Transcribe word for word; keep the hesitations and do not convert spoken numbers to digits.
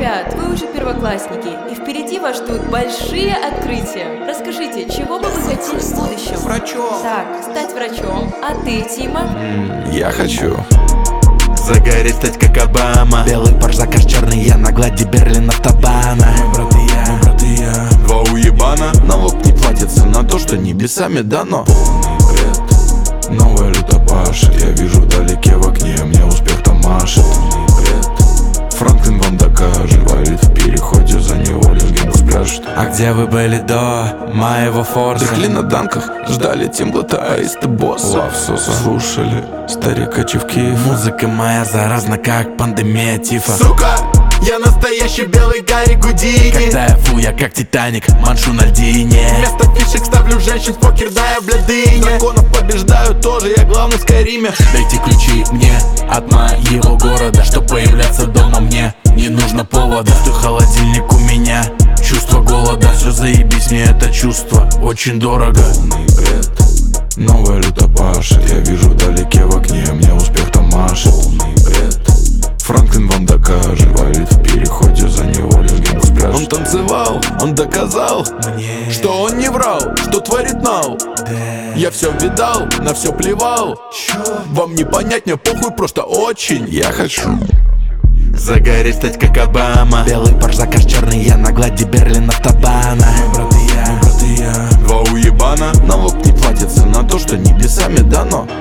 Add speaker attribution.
Speaker 1: ребят, вы уже первоклассники, и впереди вас ждут большие открытия. Расскажите, чего бы вы хотели в будущем?
Speaker 2: Врачом.
Speaker 1: Так, стать врачом. А ты, Тима?
Speaker 3: Я хочу загореть, стать как Обама.
Speaker 4: Белый Порш, заказ черный, я на глади Берлин автобана.
Speaker 3: Мы брат и я, мы брат и я. Два уебана. Налог не платится на то, что небесами дано. Полный бред, новая люта пашет. Я вижу вдалеке в окне, мне успех там машет. Полный бред, Франклин вам докажет. Валит в переходе, за него легенду спрашивает.
Speaker 4: А где вы были до моего форса?
Speaker 3: Дыхли на данках, ждали темблота, аисты босса. Лавсоса слушали, старика чевки.
Speaker 4: Музыка моя заразна, как пандемия тифа.
Speaker 2: Сука, я настоящий белый Гарри Гудини.
Speaker 4: Когда я фу, я как Титаник, маншу на льдине.
Speaker 2: Вместо фишек ставлю женщин в покер, да я в бляды.
Speaker 3: Драконов побеждаю тоже, я главный в Скайриме.
Speaker 4: Дайте ключи мне от моего города, чтоб появляться дома мне не нужно повода. Ты холодильник у меня, чувство голода. Все заебись, мне это чувство очень дорого.
Speaker 3: Полный бред, новая люта пашет. Я вижу вдалеке в окне, мне успех там машет. Полный бред, Франклин вам докажет. Валит в переходе, за него легенду спрашивает. Он танцевал, он доказал
Speaker 4: Мне,
Speaker 3: что он не врал, что творит нау.
Speaker 4: да.
Speaker 3: Я все видал, на все плевал.
Speaker 4: Чё?
Speaker 3: Вам не понять, мне похуй, просто очень я хочу
Speaker 4: Загореть, стать как Обама. Белый Порш, заказ черный, я на глади Берлин автобана. Мы брат и я, мы брат и я.
Speaker 3: Два уебана. Налог не платится на то, что небесами дано.